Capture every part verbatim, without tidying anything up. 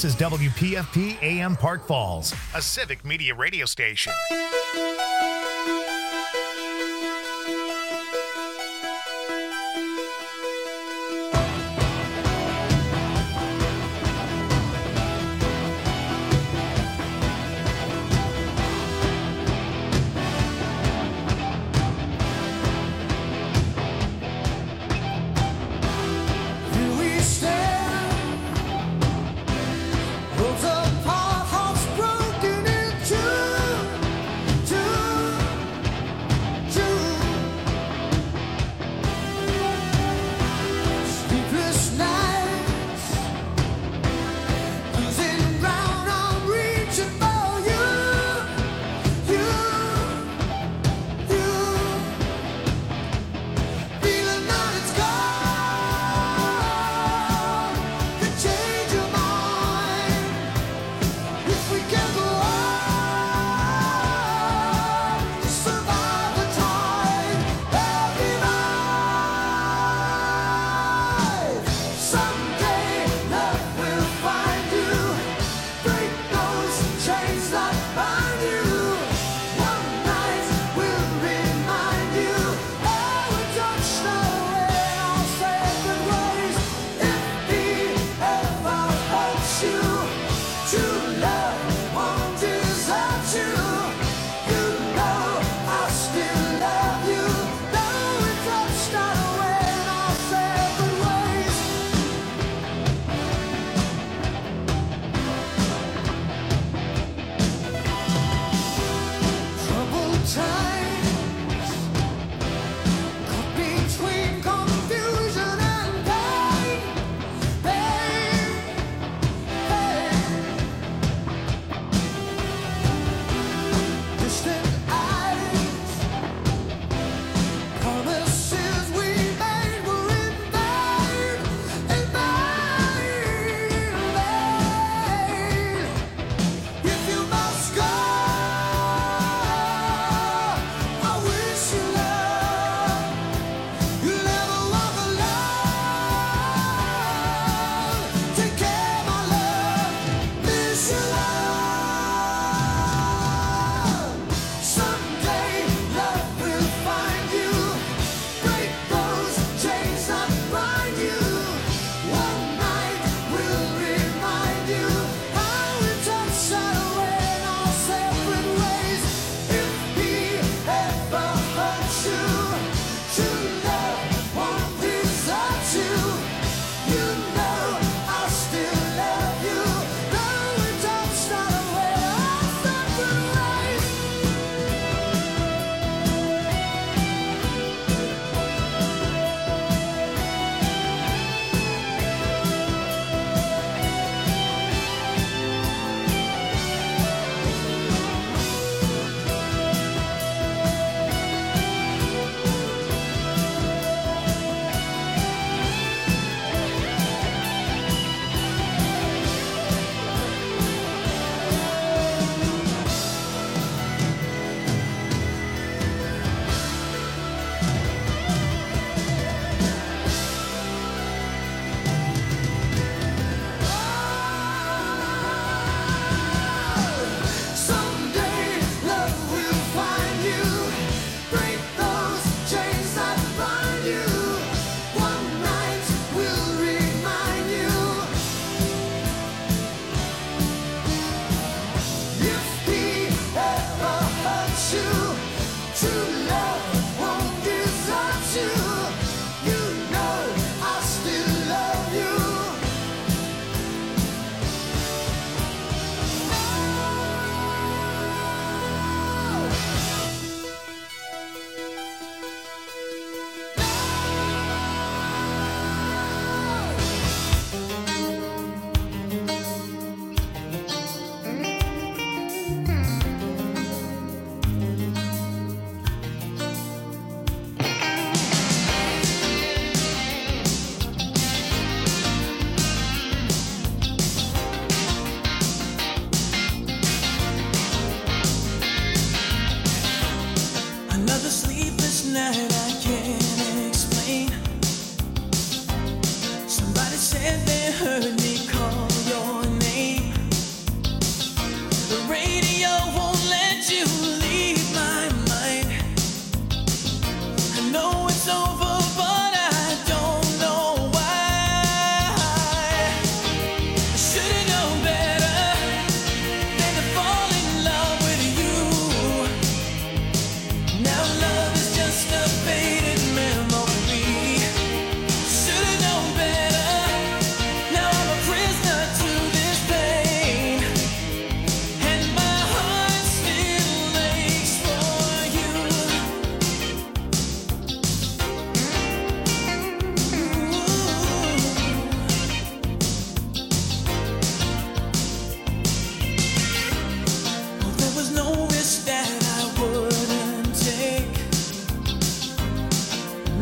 This is W P F P A M Park Falls, a civic media radio station. Worlds apart, hearts broken in two, two.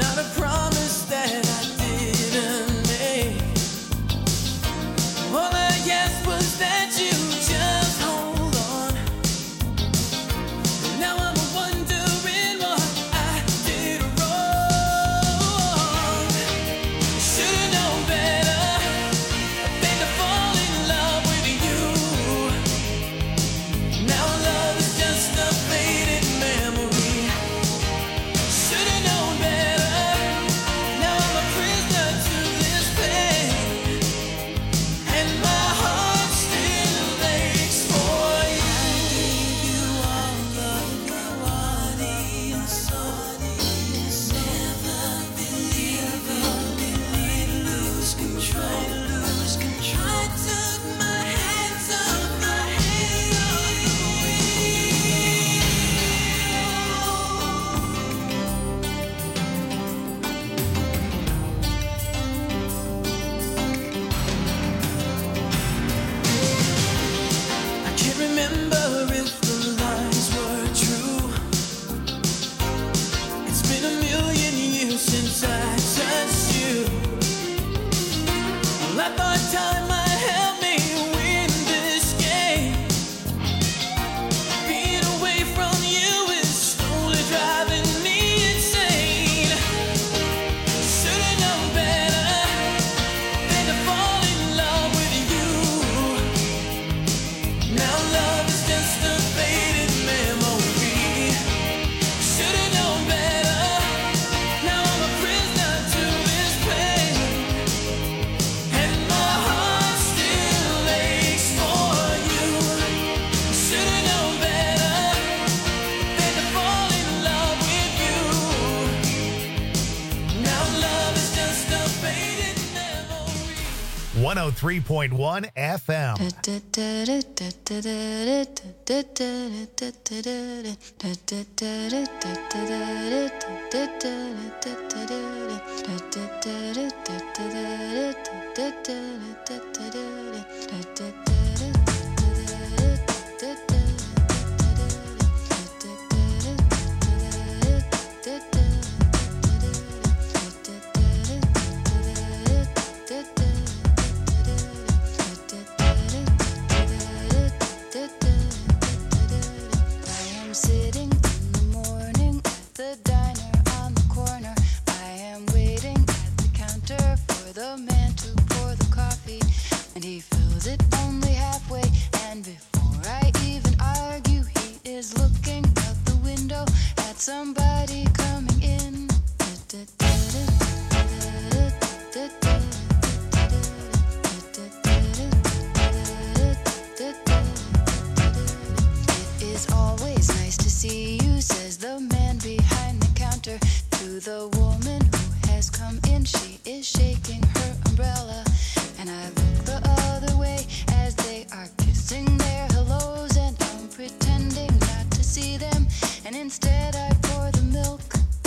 not a promise that I didn't make. All I asked was that you just hold on. Now I'm wondering what I did wrong. Should've known better than to fall in love with you. Now love is just a faded memory. Should've known better. Now I'm a prisoner to this pain, and my heart still aches for you. I gave you all of my body and soul. Never believe I'd lose control. I took my hands off the I can't remember if the lies were true. It's been a million years since I touched you. Well, I thought time might help me win this game. Being away from you is slowly driving me insane. Should've known better than to fall in love with you. Now love is just a faded memory. Should've known better. Now I'm a prisoner to this pain, and my heart still aches for you. Should've known better than to fall in love with you. Now love is just a faded memory. one oh three point one F M. I am sitting in the morning at the diner on the corner. I am waiting at the counter for the man to pour the coffee, and he fills it only halfway. And before I even argue, he is looking out the window at somebody coming in. It is always nice to see you, says the man behind the counter to the woman who has come in. She is shaking her umbrella, and I look the other way as they are kissing their hellos, and I'm pretending not to see them, and instead I pour the milk.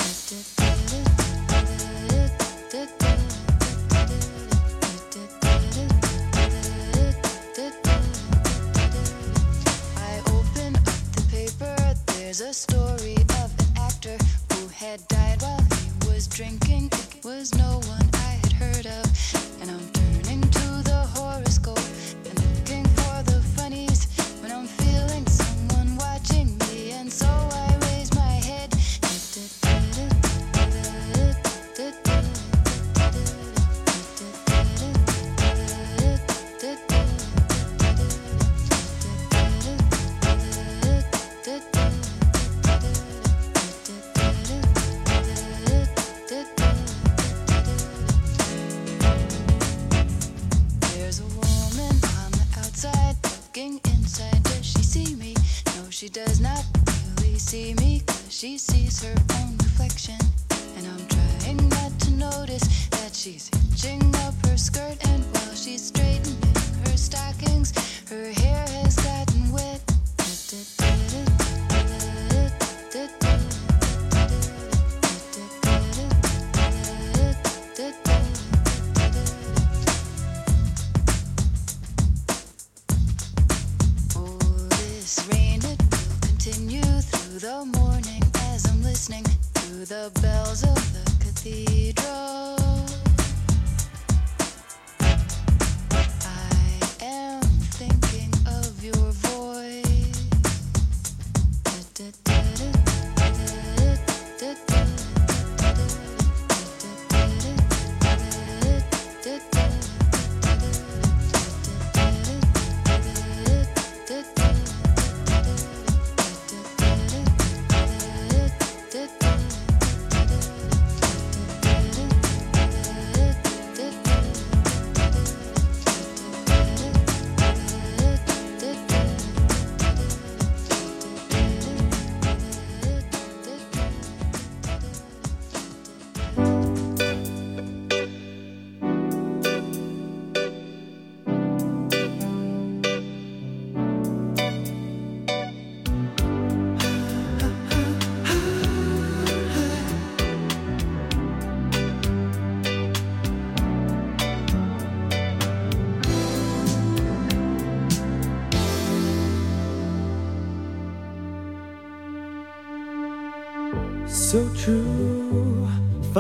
I open up the paper. There's a story of an actor who had died while he was drinking. It was no one I had heard of, and I'm turning to the horoscope and looking for the funnies when I'm feeling someone watching me, and so I raise my head. There's a woman on the outside looking inside. Does she see me? No, she does not really see me, 'cause she sees her own reflection. And I'm trying not to notice that she's hitching up her skirt, and while she's straightening her stockings, her hair has gotten wet. Oh, this rain, it will continue through the morning as I'm listening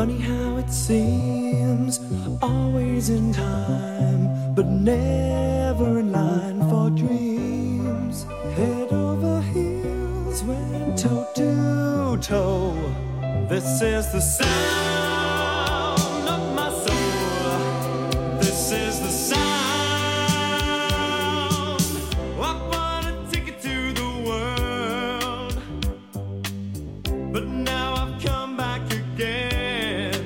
Funny how it seems, always in time, but never in line for dreams. Head over heels, went toe to toe. This is the sound of my soul. This is the sound. I bought a ticket to the world, but now I've come back again.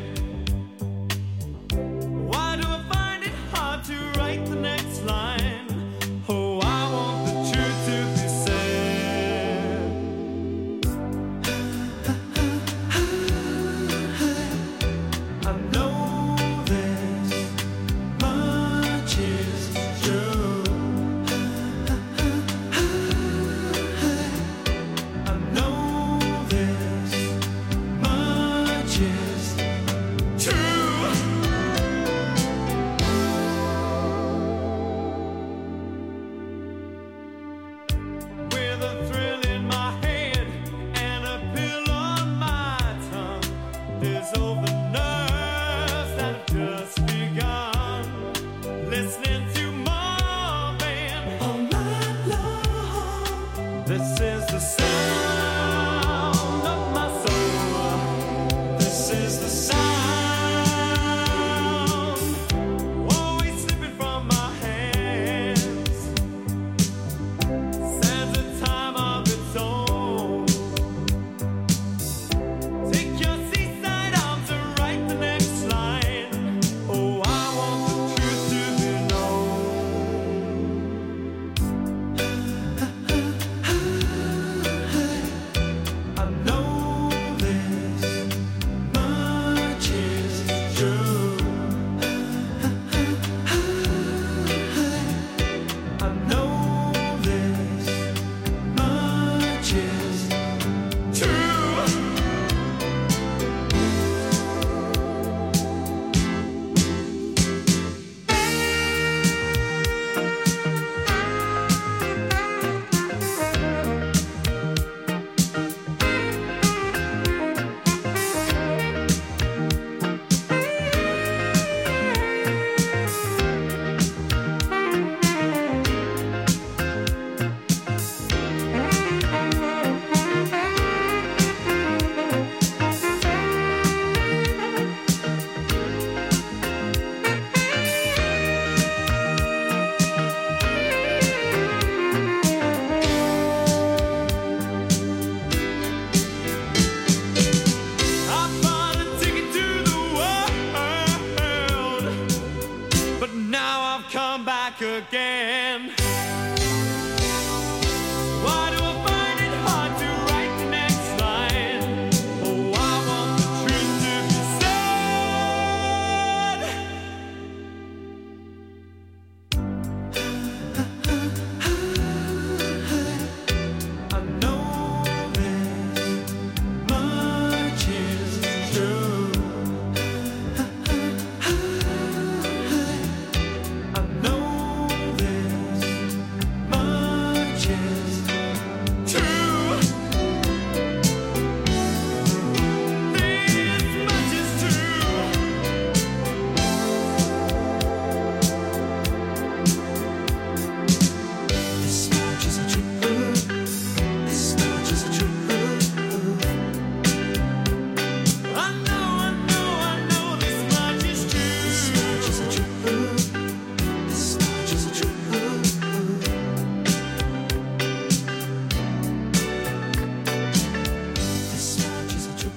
Why do I find it hard to write the next line? Oh, I want the truth to be said. I know this much is true. I know this much is true. With a thrill in my head and a pill on my tongue, there's over nerves that have just begun. Listening to Marvin all night long. This is the sound of my soul. This is the sound. Always slipping from my hands. Stands a time of its own. Take your seaside arms and write the next line. Oh, I want the truth to be known. I know this much is true. I know this much is true. I bought a ticket to the world, but now I've come back again. Why do I find it hard to write the next line? Oh, I want the truth to be said. I know this much is true. I know this much is true. This much is true. This much is true. This much is true. I know, I know, I know this much is true. This much is true. This much is true. This much is true.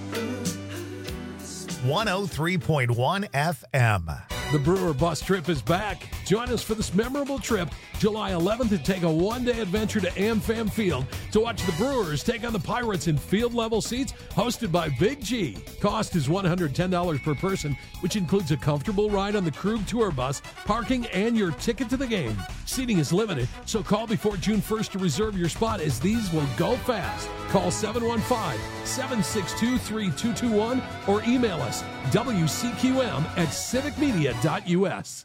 one oh three point one F M. The Brewer Bus Trip is back. Join us for this memorable trip, July eleventh, and take a one-day adventure to AmFam Field to watch the Brewers take on the Pirates in field-level seats hosted by Big G. Cost is one hundred ten dollars per person, which includes a comfortable ride on the Krug Tour Bus, parking, and your ticket to the game. Seating is limited, so call before June first to reserve your spot, as these will go fast. Call seven one five, seven six two, three two two one or email us W C Q M at civic media dot U S.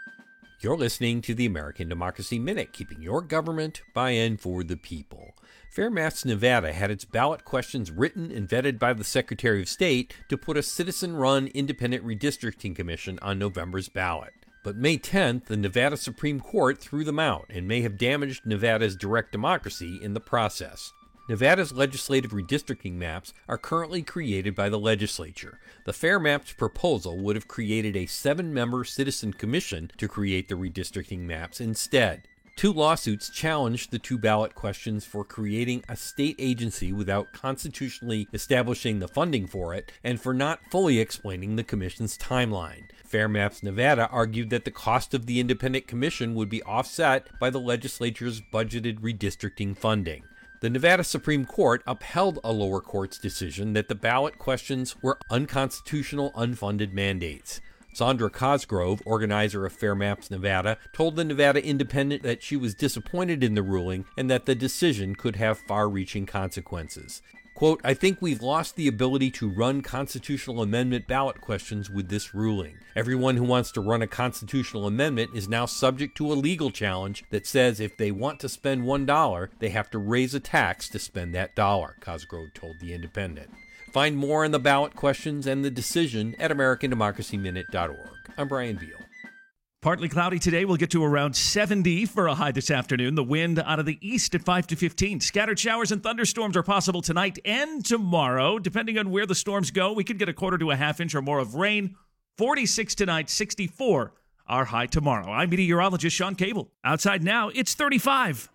You're listening to the American Democracy Minute, keeping your government by and for the people. Fair Maps Nevada had its ballot questions written and vetted by the Secretary of State to put a citizen-run independent redistricting commission on November's ballot. But May tenth, the Nevada Supreme Court threw them out and may have damaged Nevada's direct democracy in the process. Nevada's legislative redistricting maps are currently created by the legislature. The Fair Maps proposal would have created a seven-member citizen commission to create the redistricting maps instead. Two lawsuits challenged the two ballot questions for creating a state agency without constitutionally establishing the funding for it and for not fully explaining the commission's timeline. Fair Maps Nevada argued that the cost of the independent commission would be offset by the legislature's budgeted redistricting funding. The Nevada Supreme Court upheld a lower court's decision that the ballot questions were unconstitutional, unfunded mandates. Sandra Cosgrove, organizer of Fair Maps Nevada, told the Nevada Independent that she was disappointed in the ruling and that the decision could have far-reaching consequences. Quote, I think we've lost the ability to run constitutional amendment ballot questions with this ruling. Everyone who wants to run a constitutional amendment is now subject to a legal challenge that says if they want to spend one dollar, they have to raise a tax to spend that dollar, Cosgrove told The Independent. Find more on the ballot questions and the decision at American Democracy Minute dot org. I'm Brian Veal. Partly cloudy today. We'll get to around seventy for a high this afternoon. The wind out of the east at five to fifteen. Scattered showers and thunderstorms are possible tonight and tomorrow. Depending on where the storms go, we could get a quarter to a half inch or more of rain. forty-six tonight, sixty-four our high tomorrow. I'm meteorologist Sean Cable. Outside now, it's thirty-five.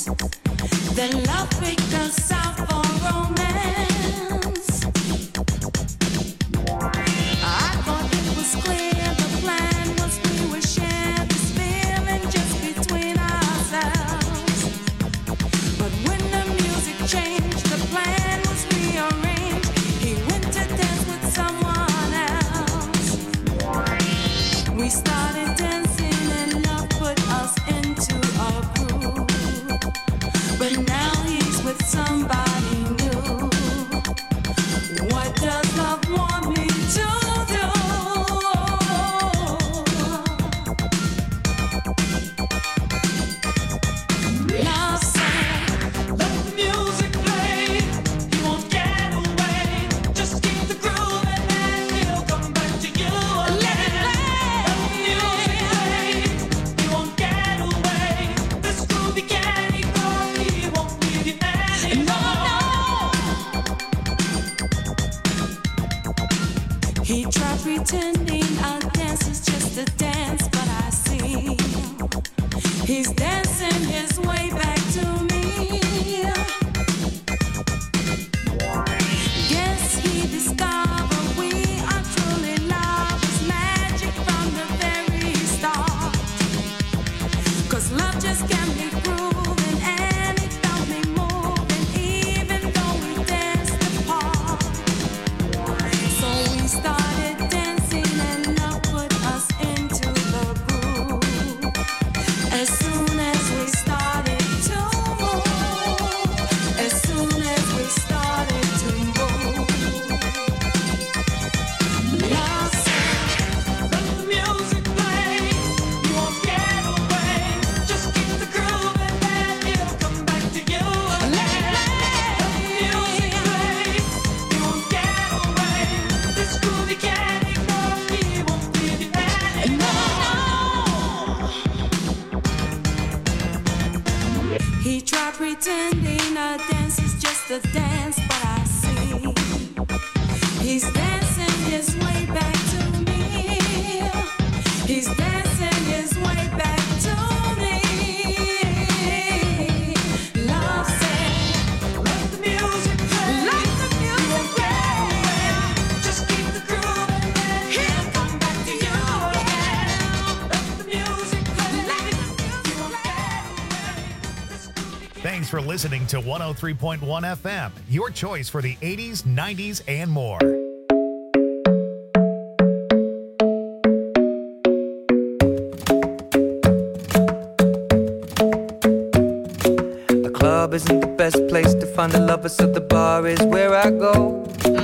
Then love picked us out for romance. I thought it was clear the plan was we would share this feeling just between ourselves. But when the music changed, the plan was rearranged. He went to dance with someone else. We started dancing and love put us into a groove. But now he's with somebody new. What does love want me to do? Love said, let the music play. He won't get away. Just keep the groove and then he'll come back to you again. Let the music play. He won't get away. This groovy candy girl, he won't leave you anymore. He tried pretending our dance is just a dance, but I see he's dancing his way back to me. Guess he discovered we are truly lovers, magic from the very start. 'Cause love just can't be proven, and it felt me moving, even though we danced apart. So we started dancing and love put us into the groove. As soon as we started to move, as soon as we started to move, love said, let the music play. You won't get away. Just keep the groove and then he'll come back to you again. Let the music play. You won't get away. This groovy candy girl, he won't leave you anymore. He tried pretending a dance is just a dance, but I see he's dancing his way back to me. He's dancing his way back to me. Love said, let the music play. Let the music play. Just keep the groove and then he'll come back to you again. Let the music play. Let the music play. Thanks for listening to one oh three point one F M, your choice for the eighties, nineties, and more. The club isn't the best place to find a lover, so the bar is where I go.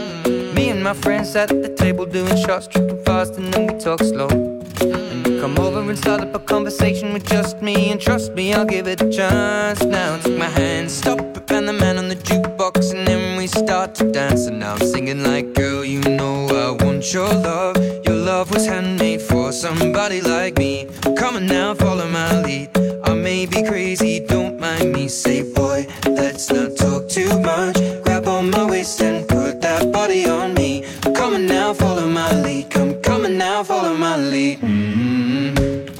Me and my friends at the table doing shots, tripping fast, and then we talk slow. And you come over and start up a conversation with just me, and trust me, I'll give it a chance. Now take my hand, stop it, and the man on the jukebox, and then we start to dance. And now I'm singing like, girl, you know I want your love. Your love was handmade for somebody like me. Come on now, follow my lead. I may be crazy, don't mind me. Say, boy, let's not talk too much. Grab on my waist and put that body on me. Come on now, follow my lead. Come, come on now, follow my lead. Mm-hmm.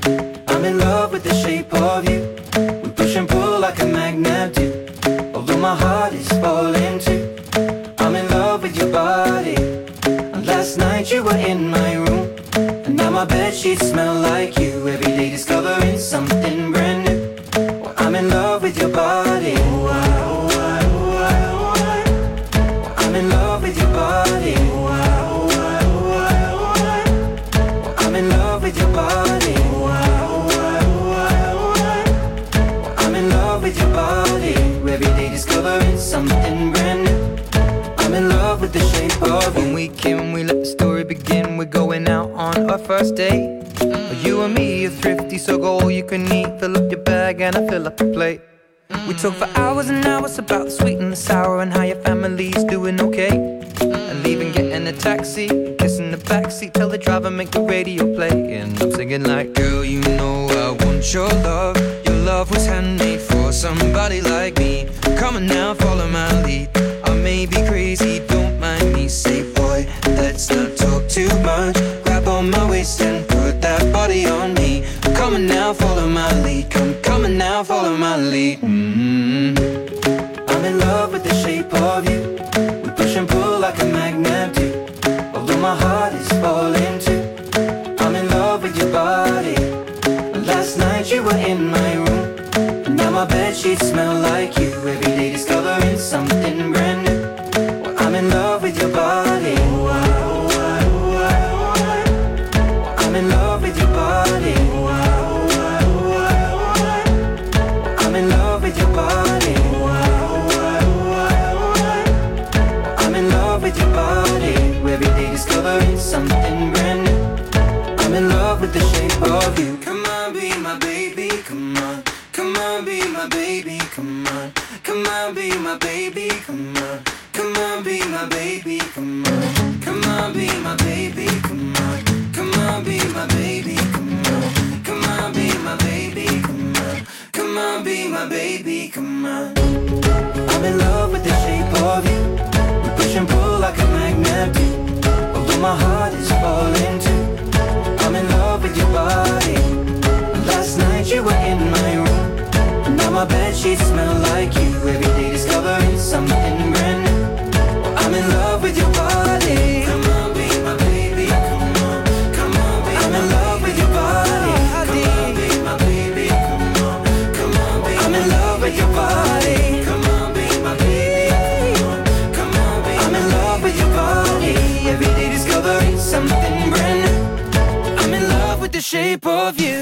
I'm in love with the shape of you. We push and pull like a magnet do. Although my heart is falling too. I'm in love with your body. And last night you were in my room, and now my bedsheets smell like you. Every day discovering something brand new. Well, I'm in love with your body. Oh, I, oh, I, oh, I, oh, I. Well, I'm in love with your body. Oh, I, oh, I, oh, I, oh, I. Well, I'm in love with your body. Oh, I, oh, I, oh, I, oh, I. Well, I'm in love with your body. Every day discovering something brand new. I'm in love with the shape of you. When we came, we let the story begin. We're going out on our first date. You and me are thrifty, so go all you can eat. Fill up your bag and I fill up the plate. We talk for hours and hours about the sweet and the sour, and how your family's doing okay. And leaving, getting a taxi, kissing the backseat, tell the driver make the radio play. And I'm singing like, girl, you know I want your love. Your love was handmade for somebody like me. Come on now, follow my lead. I may be crazy, don't mind me. Say, boy, let's not talk too much. Grab on my waist and put that body on me. Come on now, follow my lead. Come, come on now, follow my lead. body. Mm-hmm. I'm in love with the shape of you. We push and pull like a magnet do. Although my heart is falling too, I'm in love with your body. Last night you were in my room, and now my bedsheets smell like you. Every day discovering something brand new. Well, I'm in love with your body. I'm in love with your body. I'm in love with your body. I'm in love with your body. Every day discovering something brand new. I'm in love with the shape of you. Come on, be my baby, come on. Come on, be my baby, come on. Come on, be my baby, come on. Come on, be my baby, come on. Come on, be my baby, come on. Come on, be my baby, come on. Come on, be my baby, come on. Come on, be my baby, come on. I'm in love with the shape of you. We push and pull like a magnet do. Although my heart is falling too, I'm in love with your body. Last night you were in my room, and now my bedsheets smell like you. Every day discovering something brand new. Well, I'm in love with your body. Come on, be my baby, come on. Come on, be I'm in love with your body. Come on, be my baby, come on. Come on, be I'm in love with your body. Come on, be my baby, come on. Come on, be I'm in love with your body. Every day discovering something brand new. I'm in love with the shape of you.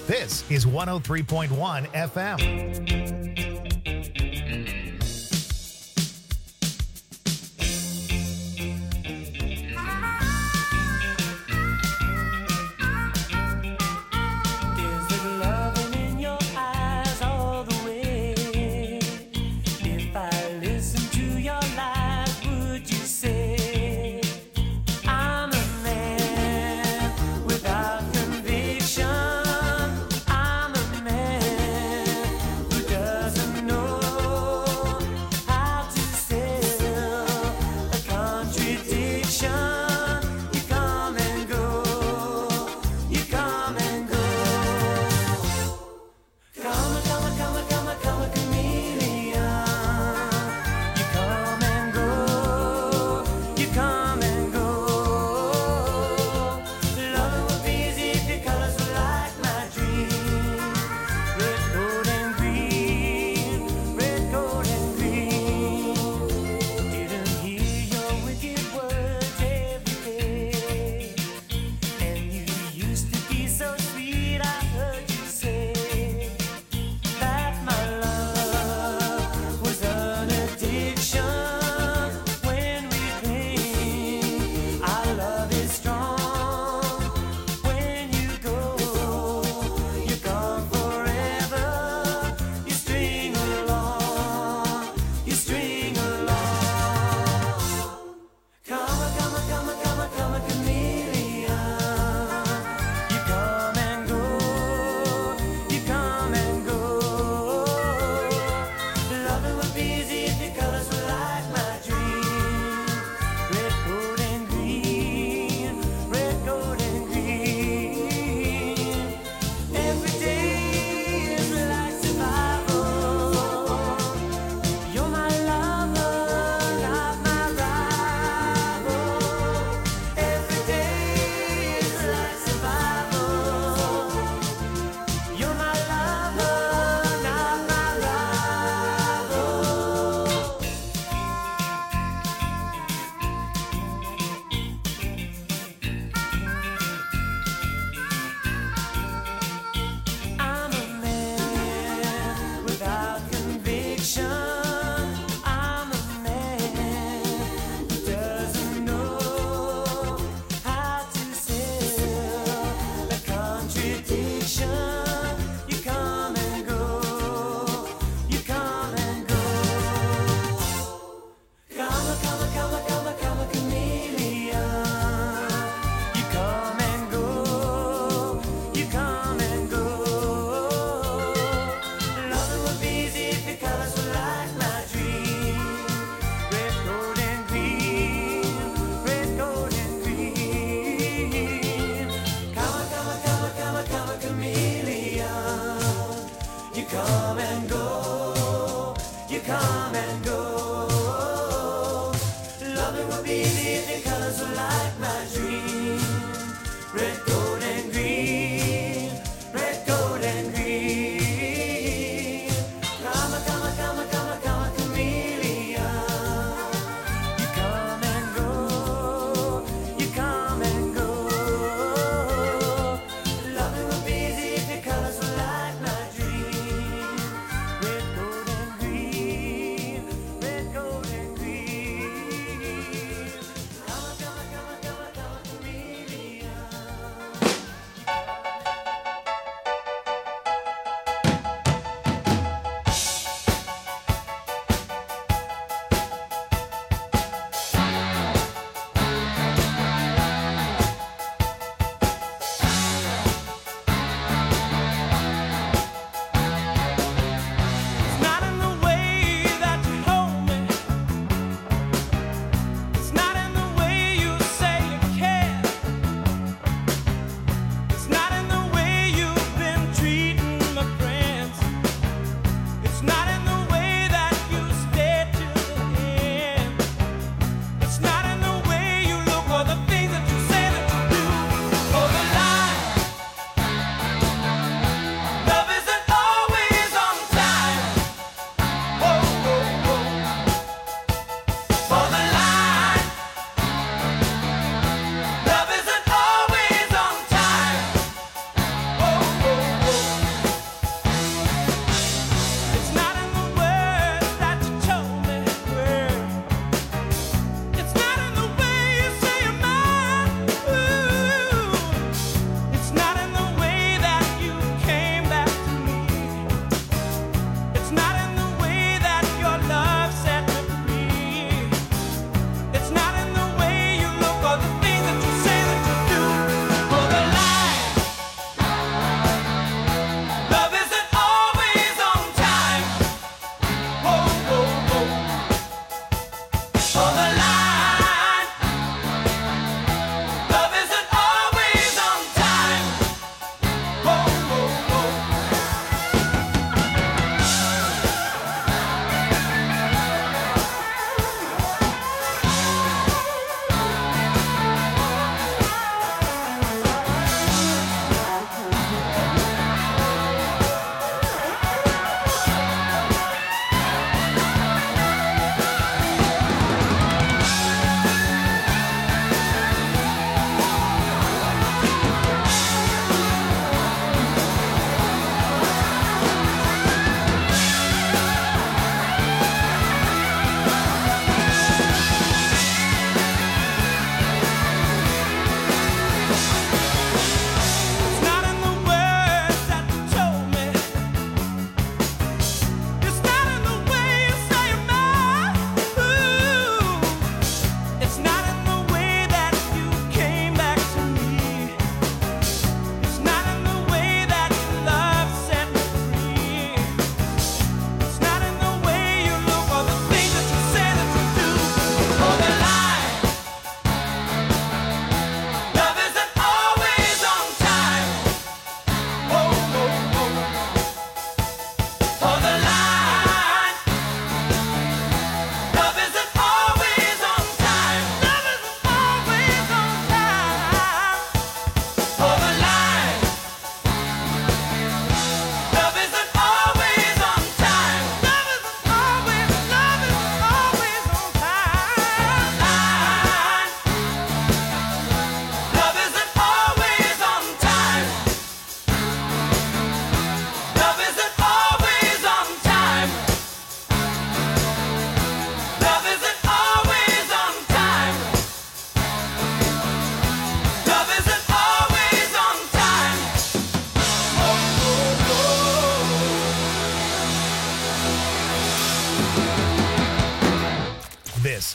This is one oh three point one F M. Without conviction, I'm a man who does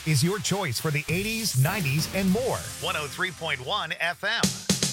is your choice for the eighties, nineties, and more. one oh three point one F M.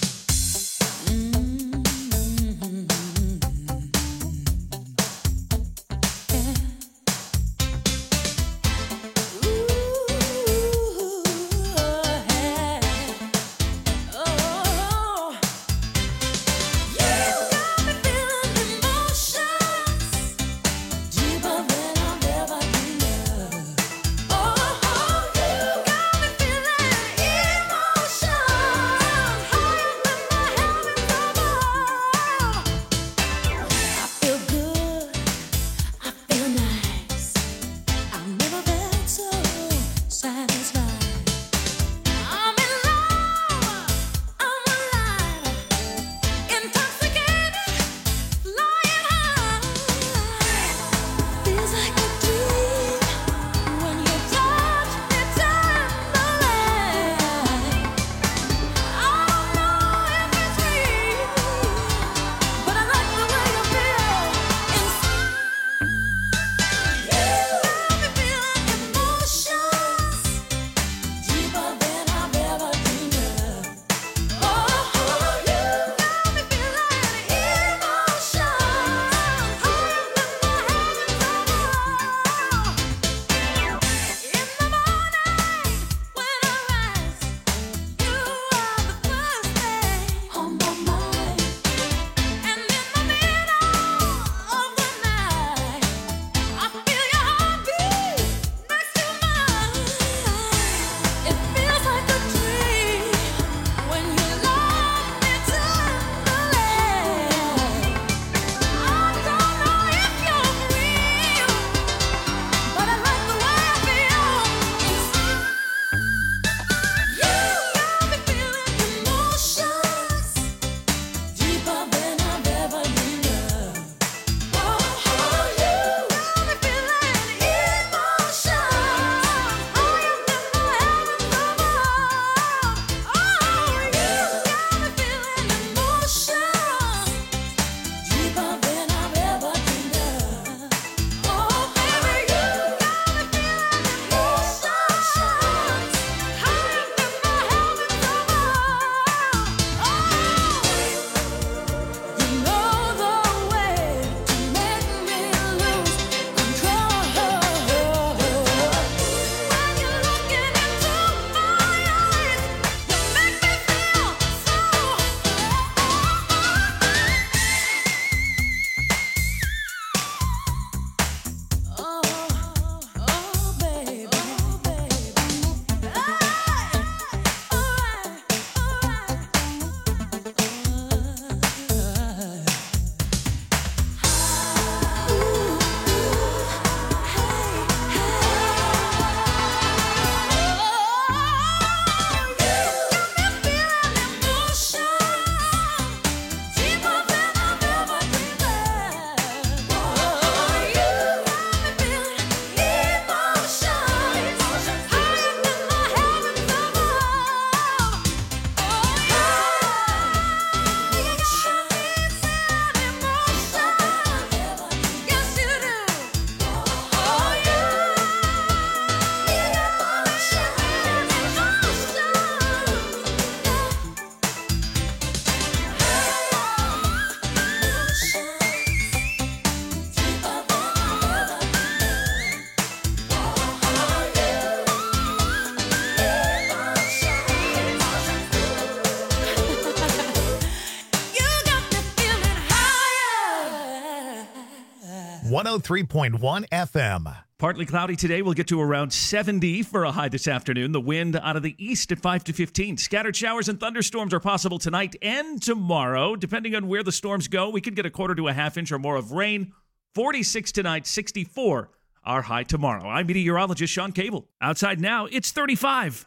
one oh three point one F M. Partly cloudy today. We'll get to around seventy for a high this afternoon. The wind out of the east at five to fifteen. Scattered showers and thunderstorms are possible tonight and tomorrow. Depending on where the storms go, we could get a quarter to a half inch or more of rain. forty-six tonight, sixty-four our high tomorrow. I'm meteorologist Sean Cable. Outside now, it's thirty-five.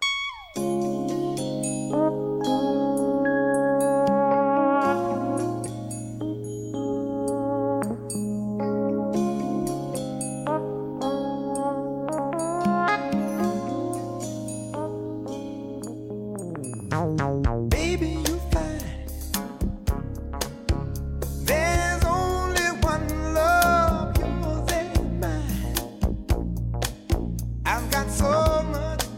Baby, you're fine. There's only one love, yours and mine. I've got so much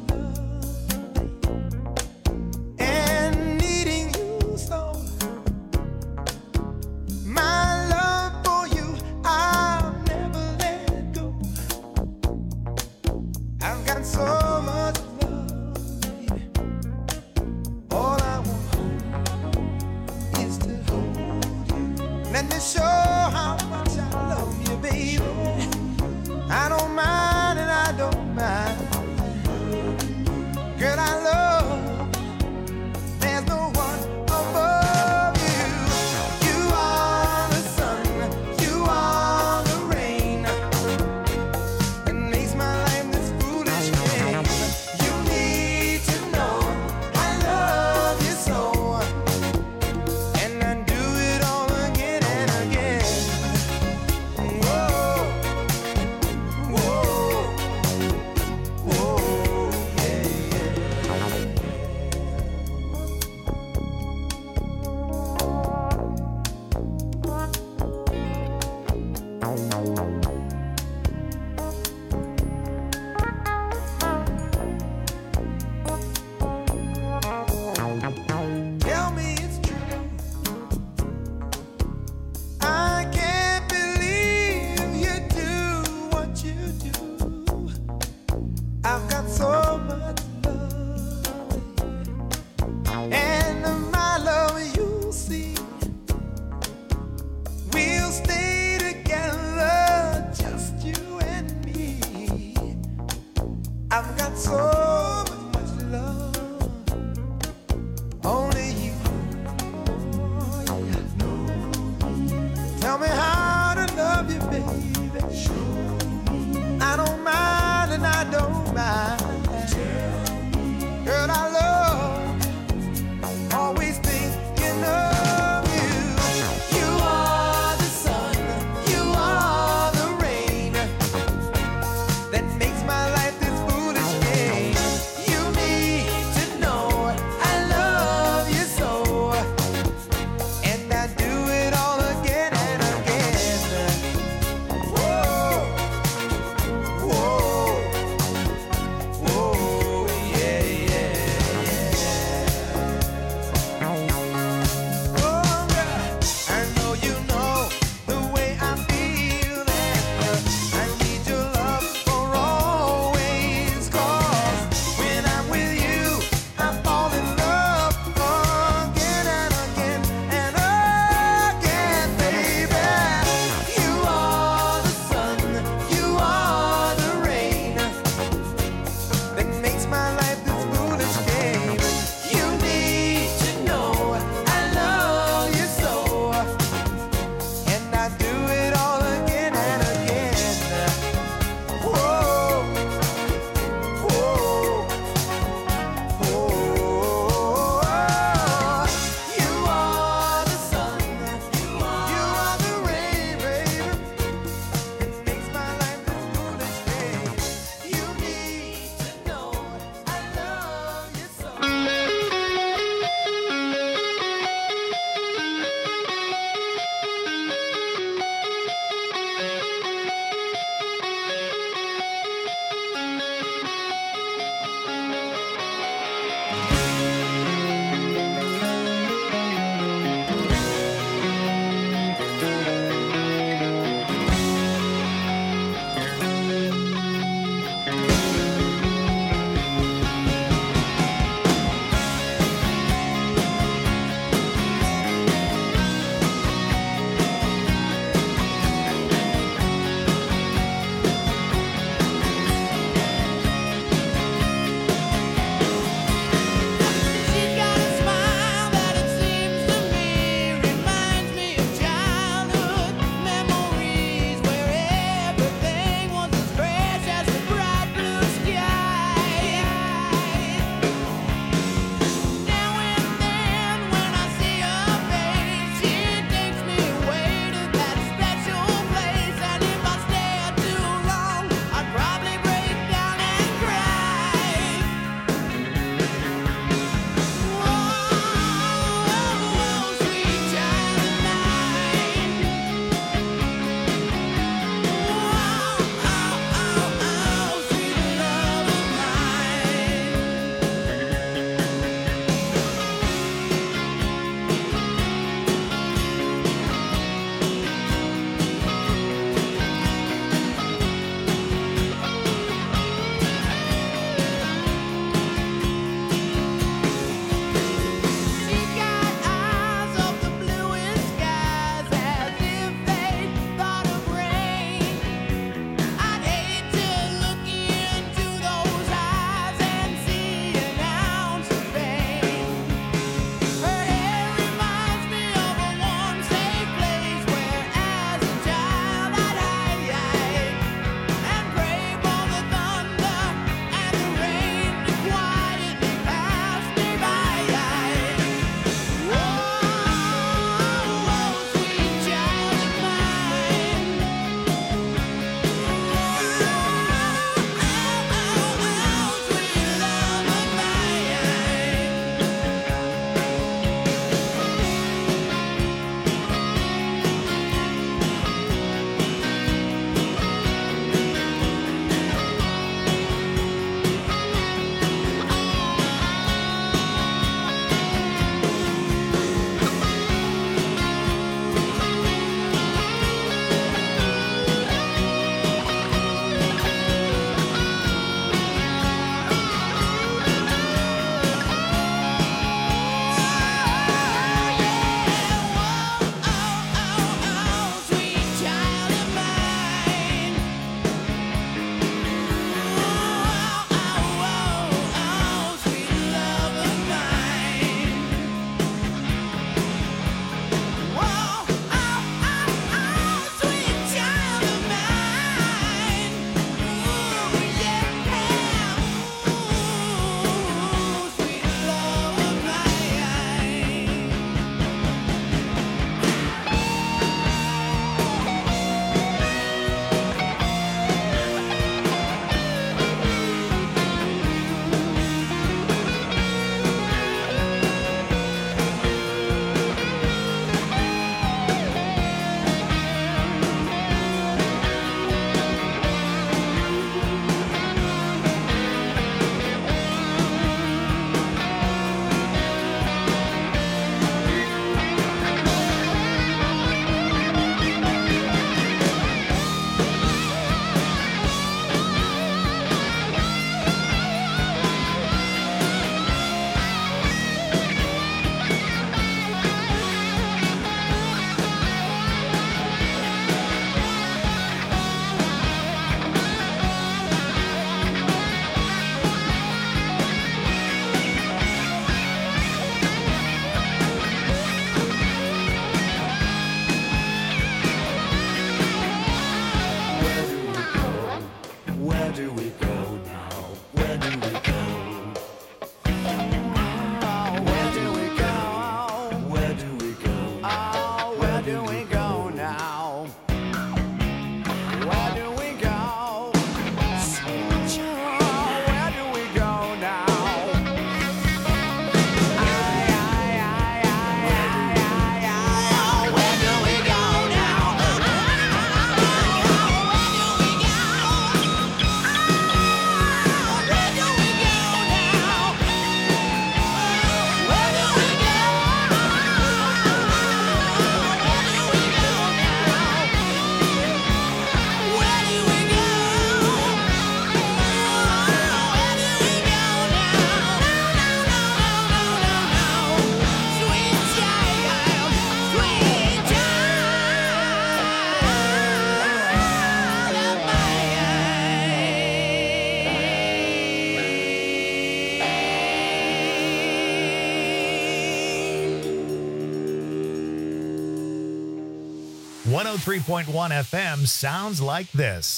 one oh three point one F M sounds like this.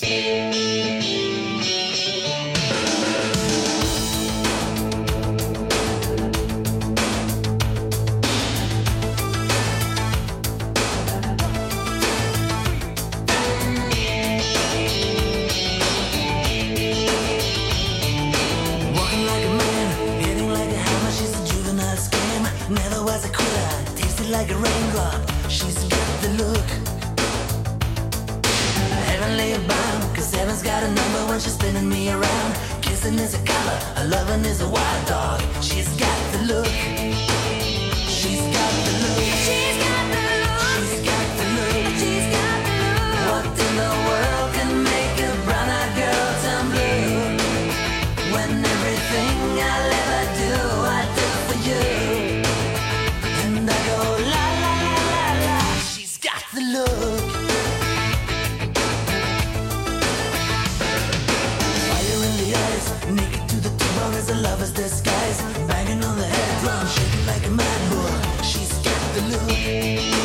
Walking like a man, hitting like a hammer. She's a juvenile scam. Never was a quitter, tasted like a raindrop. She's got the look. Heavenly bound, cause heaven's got a number when she's spinning me around. Kissing is a color, her loving is a wild dog. She's got the look. She's got the look. She's got the look. She's got the look. She's got the look. What in the world can make a brown-eyed girl turn blue? When everything I'll ever do, I do for you. And I go la la la la la. She's got the look. Fire in the eyes, naked to the bone as a lover's disguise. Banging on the head drum, shaking like a mad bull. She's got the look.